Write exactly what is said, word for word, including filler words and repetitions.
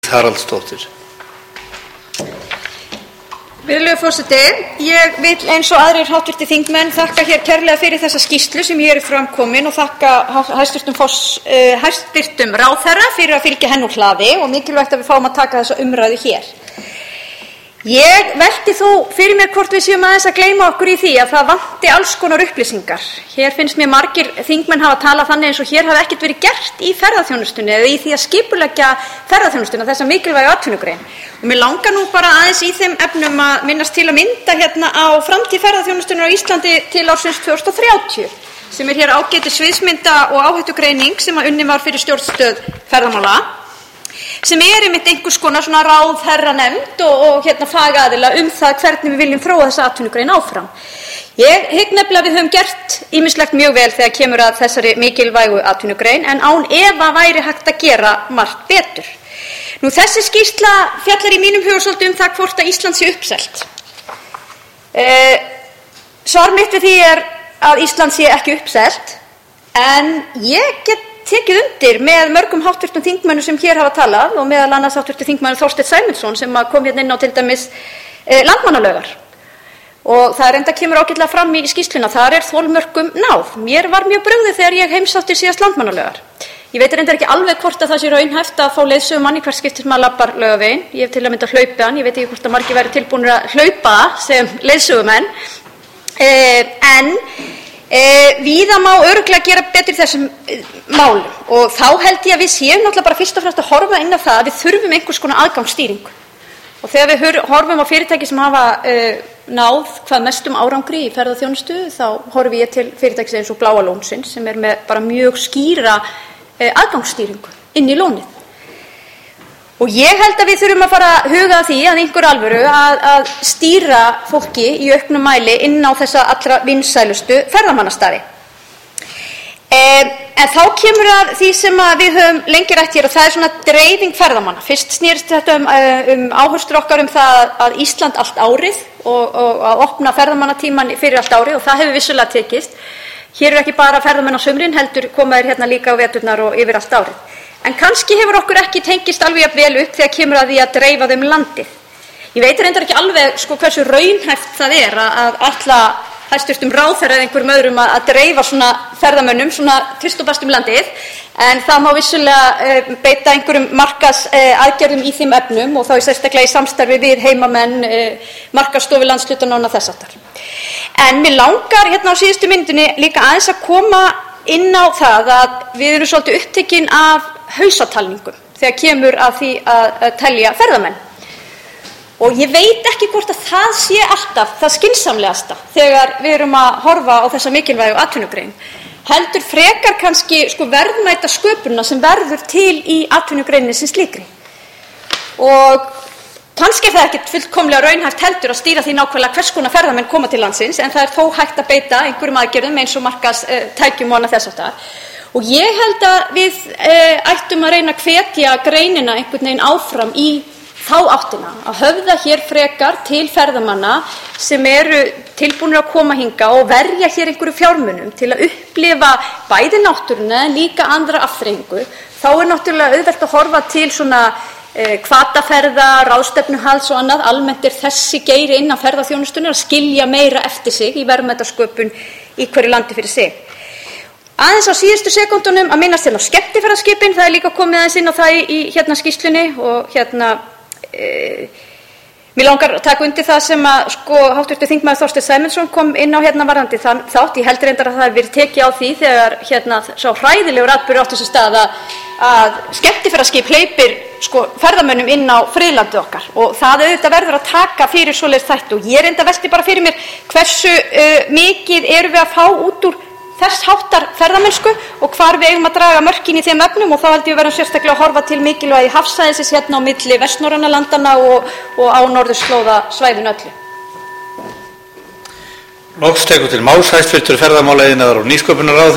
Haraldsdóttir. Virðulegur forseti, ég vil eins og aðrir háttvirtir þingmenn þakka hér kærlega fyrir þessa skýrslu sem hér er framkomin og þakka hæstvirtum, foss, uh, hæstvirtum ráðherra fyrir að fylgja henni úr hlaði og mikilvægt að við fáum að taka þessa umræðu hér. Ég velti þó fyrir mér hvort við séum aðeins að gleyma okkur í því að það vanti alls konar upplýsingar. Hér finnst mér margir þingmenn hafa talað þannig eins og hér hafi ekkert verið gert í ferðaþjónustunni eða í því að skipuleggja ferðaþjónustuna, þessa mikilvægu atvinnugrein. Og mér langar nú bara aðeins í þeim efnum að minnast til að mynda hérna á framtíð ferðaþjónustunnar á Íslandi til ársins tvö þúsund þrjátíu, sem er hér ágætis sviðsmynda og áhættugreining sem að unnin var fyrir stjórnstöð ferðamála, sem er einmitt einhvers konar svona ráðherranefnd og, og hérna fagaðila um það hvernig við viljum þróa þessa atvinnugrein áfram. Ég hygg nefnilega að við höfum gert ýmislegt mjög vel þegar kemur að þessari mikilvægu atvinnugrein, en án efa væri hægt að gera margt betur. Nú, þessi skýrsla fjallar í mínum huga svolítið um það hvort að Ísland sé uppselt. Eh, svar mitt við því er að Ísland sé ekki uppselt, en ég get tekið undir með mörgum háttvirtum þingmönnum sem hér hafa talað og meðal annars háttvirtur þingmaður Þorsteinn Sæmundsson sem kom hérna inn á til dæmis eh, landmannalaugar. Og það er enda kemur ágætlega fram í skýrsluna, þar er þolmörkum náð. Mér var mjög brugðið þegar ég heimsótti síðast landmannalaugar. Ég veit reyndar ekki alveg hvort að það sé raunhæft að fá leiðsögumann í hvert skipti sem maður labbar Laugaveginn. Ég hef til að mynda hlaupið hann, ég veit ekki hvort að margir væru tilbúnir að hlaupa sem leiðsögumenn. Eh, en Eh, víða má örugglega gera betur í þessum eh, málum og þá held ég að við séum náttúrulega bara fyrst og fremst að horfa inn á það að við þurfum einhvers konar aðgangsstýringu. Og þegar við horfum á fyrirtæki sem hafa eh, náð hvað mestum árangri í ferðaþjónustu, þá horfi ég til fyrirtækis eins og Bláa lónsins sem er með bara mjög skýra eh, aðgangsstýringu inn í lónið. Og ég held að við þurfum að fara að huga að því að einhver alvöru að, að stýra fólki í auknum mæli inn á þessa allra vinsælustu ferðamannastaði. En, en þá kemur að því sem að við höfum lengi rætt hér og það er svona dreifing ferðamanna. Fyrst snýrst þetta um, um áherslur okkar um það að Ísland allt árið og, og að opna ferðamannatíman fyrir allt árið og það hefur vissulega tekist. Hér er ekki bara ferðamenn á sumrin, heldur koma þeir hérna líka á veturnar og yfir allt árið. En kannski hefur okkur ekki tengist alveg jafn vel upp þegar kemur að því að dreifa þeim landið. Ég veit reyndar ekki alveg sko hversu raunhæft það er að, að ætla hæstvirtum ráðherra eða einhverjum öðrum að, að dreifa svona ferðamönnum svona fyrst og best um landið, en það má vissulega e, beita einhverjum markas e, aðgerðum í þeim efnum og þá er sérstaklega í samstarfi við heimamenn, e, markastofu landshlutanna og þess háttar. En mér langar hérna á síðustu myndinni líka aðeins að koma inn á það að við erum svolítið upptekin af hausatalningum þegar kemur að því að, að telja ferðamenn. Og ég veit ekki hvort að það sé alltaf það skynsamlegasta þegar við erum að horfa á þessa mikilvægu atvinnugrein. Heldur frekar kannski sko verðmæta sköpunina sem verður til í atvinnugreininni sem slíkri. Og kannski er það ekkert fullkomlega raunhæft heldur að stýra því nákvæmlega hvers konar ferðamenn koma til landsins, en það er þó hægt að beita einhverjum aðgerðum eins og markaðstækjum og annað þess háttar. Og ég held að við e, ættum að reyna að hvetja greinina einhvern veginn áfram í þá áttina, að höfða hér frekar til ferðamanna sem eru tilbúnir að koma hinga og verja hér einhverju fjármunum til að upplifa bæði náttúruna en líka andra afþreyingu. Þá er náttúrulega auðvelt að horfa til svona e, hvataferða, ráðstefnuhalds og annað. Almennt er þessi geiri innan ferðaþjónustunnar að skilja meira eftir sig í verðmætasköpun í hverju landi fyrir sig. Aðeins á síðustu sekúndunum að minnast hérna á skemmtiferðaskipin, það er líka komið aðeins inn á það í, í hérna skýrslunni og hérna e, mér langar að taka undir það sem að sko háttvirtur þingmaður Þorsteinn Sæmundsson kom inn á hérna varðandi þann þátt. Ég held reyndar að það hefur verið tekið á því þegar hérna sá hræðilegur atburður átti sér stað að, að skemmtiferðaskip hleypir sko ferðamönnum inn á friðlandið okkar og það auðvitað verður að taka fyrir svoleiðis þætti og ég reynda velti bara fyrir mér hversu uh, mikið erum við að fá út úr þess háttar ferðamennsku og hvar við eigum að draga mörkin í þeim efnum og þá held ég að vera sérstaklega að horfa til mikilvægi hafsvæðisins hérna á milli vestnorræna landanna og, og á norðurslóðasvæðinu öllu. Loks tekur til máls hæstvirtur ferðamála iðnaðar og nýsköpunarráðherra.